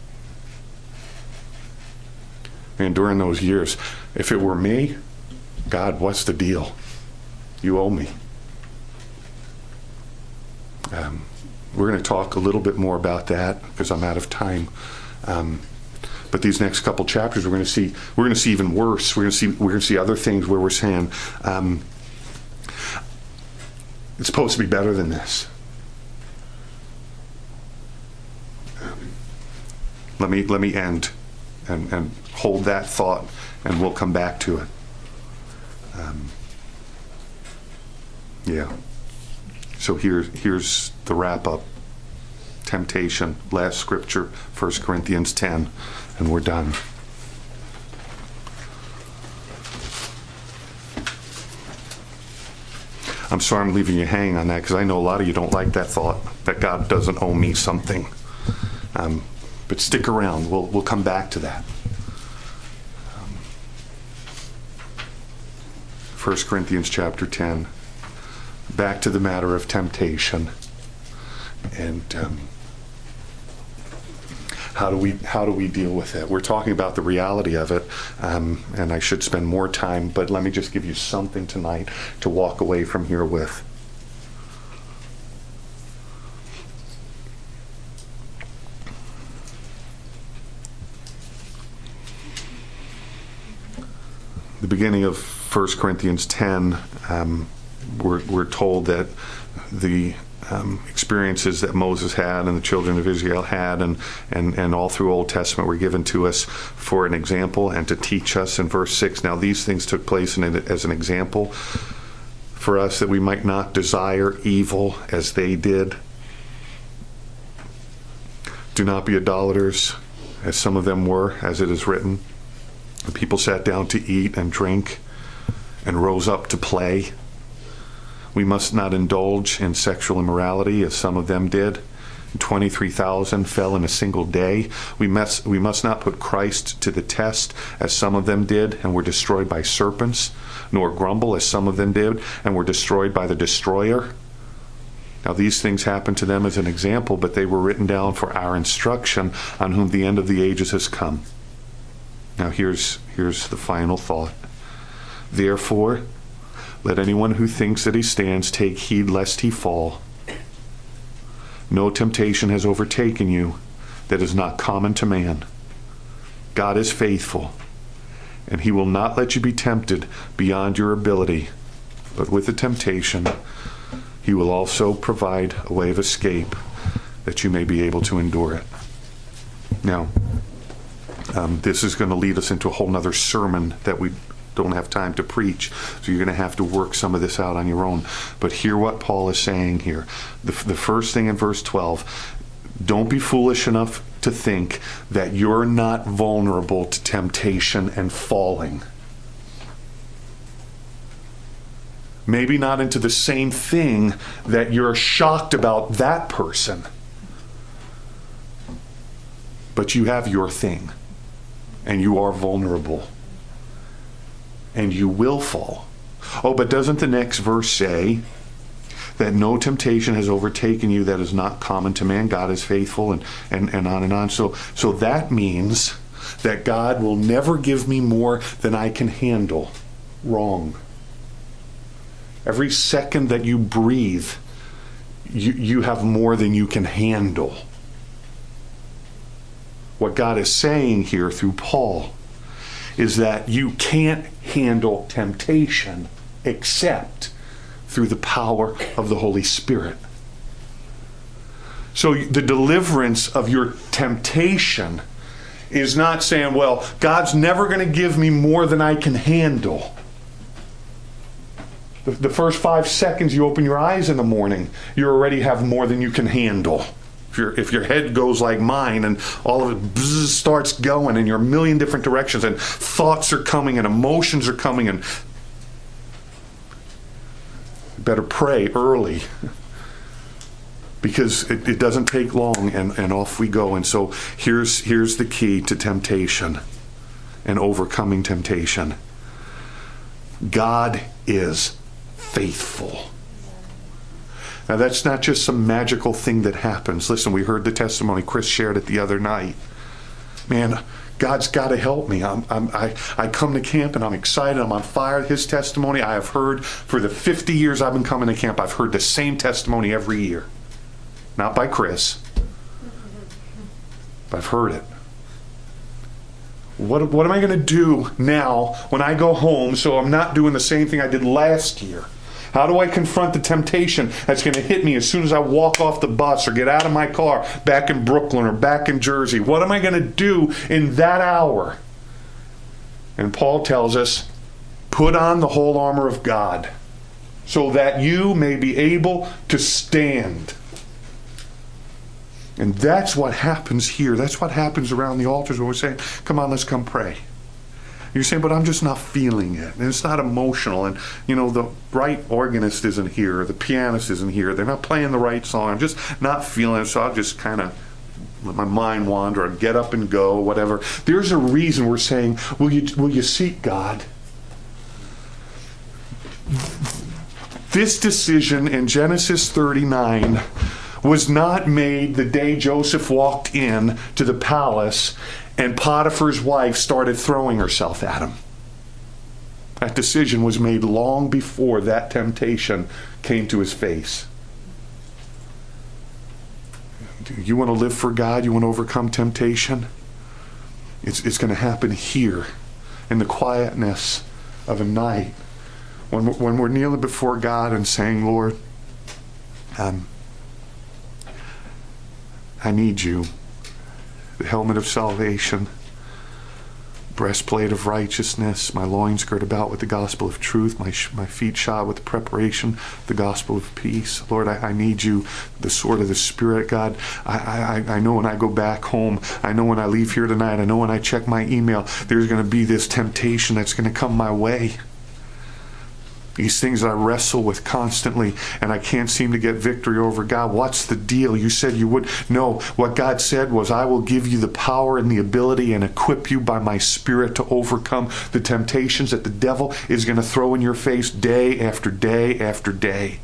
And during those years, if it were me, God, what's the deal? You owe me. We're going to talk a little bit more about that because I'm out of time. But these next couple chapters, we're going to see even worse. We're going to see other things where we're saying it's supposed to be better than this. Let me end and hold that thought, and we'll come back to it. So here's the wrap up. Temptation, last scripture, 1 Corinthians 10, and we're done. I'm sorry I'm leaving you hanging on that, because I know a lot of you don't like that thought, that God doesn't owe me something. But stick around. We'll come back to that. 1 Corinthians chapter 10. Back to the matter of temptation. And how do we deal with it? We're talking about the reality of it, and I should spend more time, but let me just give you something tonight to walk away from here with. The beginning of 1 Corinthians 10, we're told that the experiences that Moses had and the children of Israel had and all through Old Testament were given to us for an example and to teach us. In verse 6, now these things took place as an example for us, that we might not desire evil as they did. Do not be idolaters, as some of them were, as it is written. The people sat down to eat and drink and rose up to play. We must not indulge in sexual immorality, as some of them did. 23,000 fell in a single day. We must not put Christ to the test, as some of them did, and were destroyed by serpents, nor grumble, as some of them did, and were destroyed by the destroyer. Now these things happened to them as an example, but they were written down for our instruction, on whom the end of the ages has come. Now here's the final thought. Therefore, let anyone who thinks that he stands take heed lest he fall. No temptation has overtaken you that is not common to man. God is faithful, and he will not let you be tempted beyond your ability, but with the temptation, he will also provide a way of escape that you may be able to endure it. Now, this is going to lead us into a whole nother sermon that we don't have time to preach, so you're going to have to work some of this out on your own. But hear what Paul is saying here. The first thing in verse 12, don't be foolish enough to think that you're not vulnerable to temptation and falling. Maybe not into the same thing that you're shocked about that person, but you have your thing, and you are vulnerable. And you will fall. Oh, but doesn't the next verse say that no temptation has overtaken you that is not common to man? God is faithful, and on and on. So that means that God will never give me more than I can handle. Wrong. Every second that you breathe, you have more than you can handle. What God is saying here through Paul is that you can't handle temptation except through the power of the Holy Spirit. So the deliverance of your temptation is not saying, well, God's never going to give me more than I can handle. The first 5 seconds you open your eyes in the morning, you already have more than you can handle. If your head goes like mine and all of it starts going and you're a million different directions and thoughts are coming and emotions are coming, and you better pray early, because it doesn't take long, and off we go. And so here's the key to temptation and overcoming temptation. God is faithful. Now, that's not just some magical thing that happens. Listen, we heard the testimony. Chris shared it the other night. Man, God's got to help me. I come to camp and I'm excited. I'm on fire. His testimony I have heard for the 50 years I've been coming to camp. I've heard the same testimony every year. Not by Chris, but I've heard it. What am I going to do now when I go home so I'm not doing the same thing I did last year? How do I confront the temptation that's going to hit me as soon as I walk off the bus or get out of my car back in Brooklyn or back in Jersey? What am I going to do in that hour? And Paul tells us, put on the whole armor of God so that you may be able to stand. And that's what happens here. That's what happens around the altars when we're saying, come on, let's come pray. You're saying, but I'm just not feeling it. And it's not emotional. And, the right organist isn't here. The pianist isn't here. They're not playing the right song. I'm just not feeling it. So I'll just kind of let my mind wander and get up and go, whatever. There's a reason we're saying, will you seek God? This decision in Genesis 39 was not made the day Joseph walked in to the palace and Potiphar's wife started throwing herself at him. That decision was made long before that temptation came to his face. You want to live for God? You want to overcome temptation? It's going to happen here in the quietness of a night when we're kneeling before God and saying, Lord, I need you. The helmet of salvation, breastplate of righteousness, my loins girt about with the gospel of truth, my feet shod with the preparation, the gospel of peace. Lord, I need you, the sword of the Spirit, God. I know when I go back home, I know when I leave here tonight, I know when I check my email, there's going to be this temptation that's going to come my way. These things that I wrestle with constantly, and I can't seem to get victory over. God, what's the deal? You said you would. No, what God said was, I will give you the power and the ability and equip you by my Spirit to overcome the temptations that the devil is going to throw in your face day after day after day.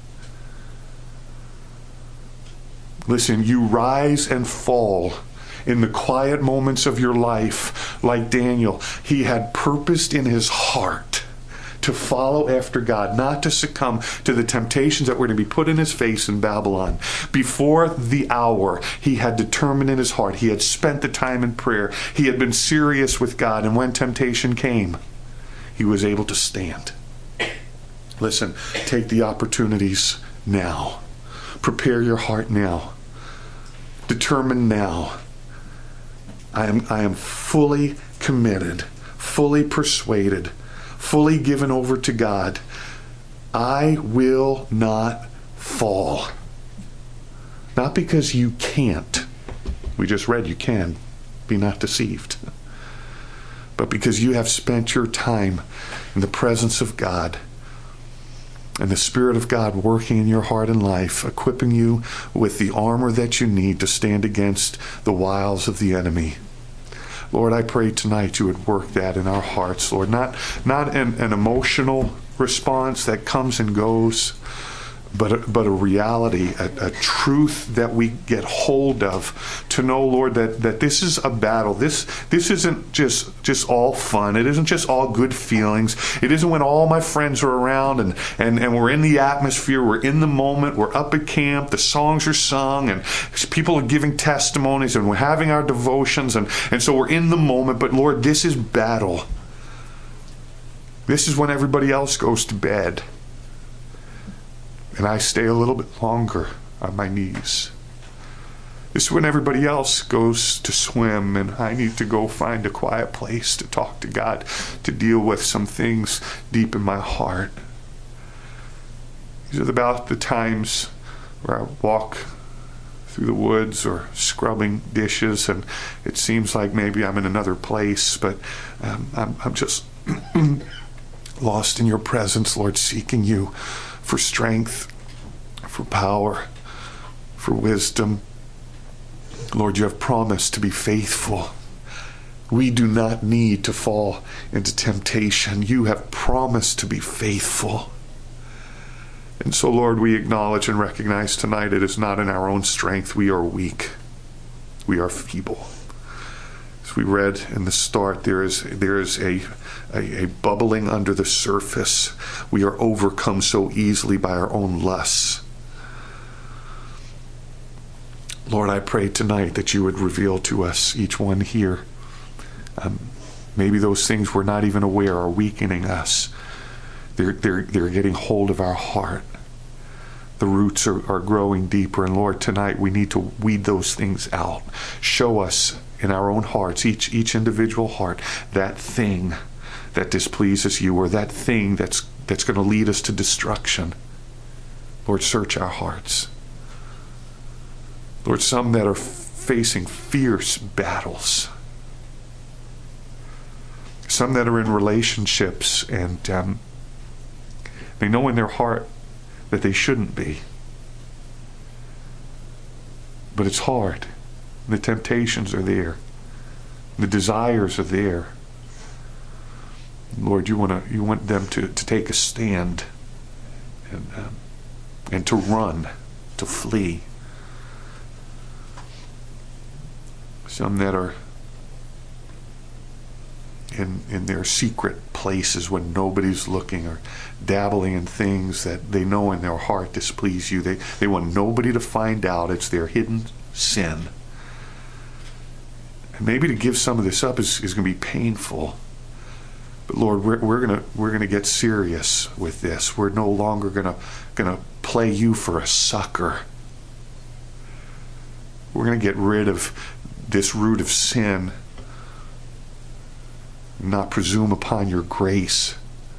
Listen, you rise and fall in the quiet moments of your life like Daniel. He had purposed in his heart to follow after God, not to succumb to the temptations that were to be put in his face in Babylon. Before the hour, he had determined in his heart. He had spent the time in prayer. He had been serious with God. And when temptation came, he was able to stand. Listen, take the opportunities now. Prepare your heart now. Determine now. I am fully committed, fully persuaded, fully given over to God. I will not fall. Not because you can't. We just read you can. Be not deceived. But because you have spent your time in the presence of God and the Spirit of God working in your heart and life, equipping you with the armor that you need to stand against the wiles of the enemy. Lord, I pray tonight you would work that in our hearts, Lord. Not an emotional response that comes and goes, but a reality, a truth that we get hold of, to know, Lord, that this is a battle. This isn't just all fun. It isn't just all good feelings. It isn't when all my friends are around and we're in the atmosphere, we're in the moment, we're up at camp, the songs are sung, and people are giving testimonies, and we're having our devotions, and so we're in the moment. But Lord, this is battle. This is when everybody else goes to bed. And I stay a little bit longer on my knees. This is when everybody else goes to swim, and I need to go find a quiet place to talk to God, to deal with some things deep in my heart. These are about the times where I walk through the woods or scrubbing dishes, and it seems like maybe I'm in another place, but I'm just lost in your presence, Lord, seeking you for strength, for power, for wisdom. Lord, you have promised to be faithful. We do not need to fall into temptation. You have promised to be faithful. And so, Lord, we acknowledge and recognize tonight it is not in our own strength. We are weak. We are feeble. As we read in the start, there is a bubbling under the surface. We are overcome so easily by our own lusts. Lord, I pray tonight that you would reveal to us, each one here, maybe those things we're not even aware are weakening us. They're getting hold of our heart. The roots are growing deeper. And Lord, tonight we need to weed those things out. Show us in our own hearts, each individual heart, that thing that displeases you, or that thing that's going to lead us to destruction. Lord, search our hearts. Lord, some that are facing fierce battles. Some that are in relationships and they know in their heart that they shouldn't be. But it's hard. The temptations are there. The desires are there. Lord, you want them to take a stand and to run, to flee. Some that are in their secret places when nobody's looking, or dabbling in things that they know in their heart displease you. They want nobody to find out. It's their hidden sin. And maybe to give some of this up is going to be painful. But Lord, we're gonna get serious with this. We're no longer gonna play you for a sucker. We're gonna get rid of this root of sin, not presume upon your grace.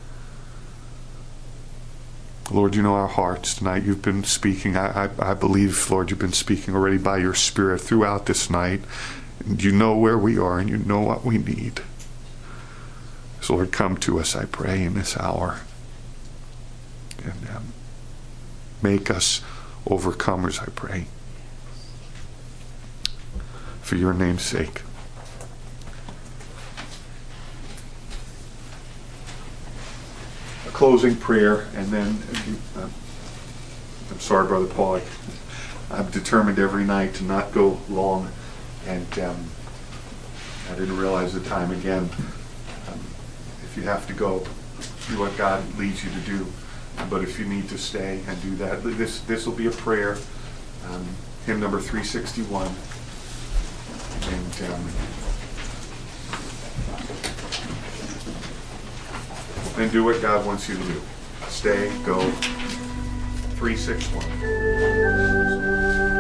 Lord, you know our hearts tonight. You've been speaking. I believe, Lord, you've been speaking already by your Spirit throughout this night. And you know where we are, and you know what we need. So, Lord, come to us, I pray, in this hour. And make us overcomers, I pray. For your name's sake. A closing prayer, and then, I'm sorry, Brother Paul, I'm determined every night to not go long, and I didn't realize the time again. If you have to go, do what God leads you to do. But if you need to stay and do that, this will be a prayer, hymn number 361. And do what God wants you to do. Stay, go. 361.